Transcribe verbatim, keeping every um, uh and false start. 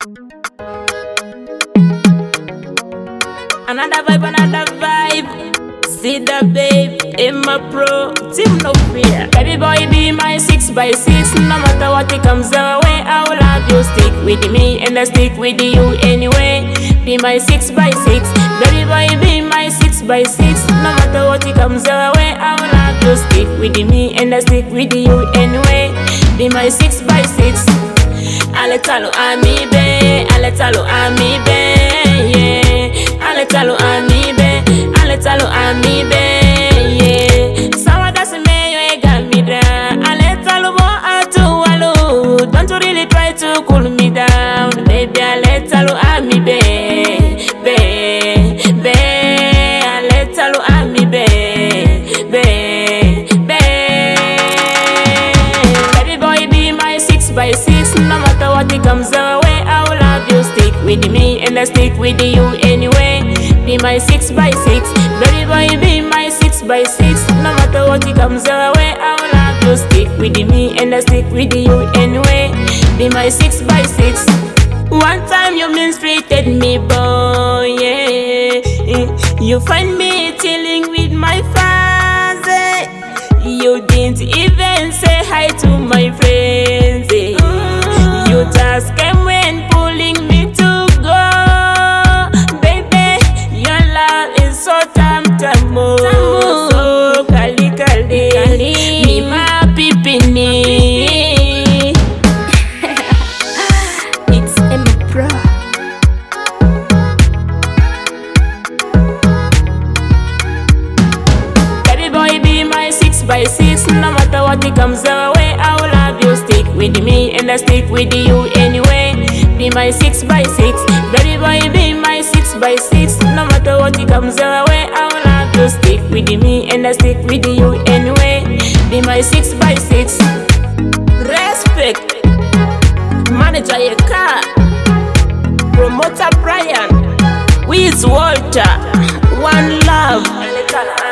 Another vibe, another vibe. See the babe in my pro team, no fear. Baby boy, be my six by six. No matter what it comes our way, I will have you. Stick with me and I stick with you anyway. Be my six by six. Baby boy, be my six by six. No matter what it comes our way, I will have you. Stick with me and I stick with you anyway. Be my six by six. Aletalo amibe, aletalo amibe, yeah. Aletalo amibe, aletalo amibe, yeah. Sawa dasi me yo ega midra, aletalo bo atu walu. Don't you really try to cool me down, baby. Aletalo amibe, be, be. Aletalo amibe, be, be. Baby boy, be my six by six. No matter what it comes our way, I will have you. Stick with me and I stick with you anyway. Be my six by six. Baby boy, be my six by six. No matter what it comes our way, I will have you. Stick with me and I stick with you anyway. Be my six by six. One time you mistreated me, boy, yeah. You find me chilling with my father. You didn't even say hi to my friends, eh. You just came when pulling me to go. Baby, your love is so tam tamu, so kali kali, mi ma pipini. It's Emma Pro. Baby boy, be my six by six. No matter what it comes our way, I will have you. Stick with me and I stick with you anyway. Be my six by six. Baby boy, be my six by six. No matter what it comes our way, I will have you. Stick with me and I stick with you anyway. Be my six by six. Respect. Manager Yeka, promoter Brian, Wiz Walter, one love.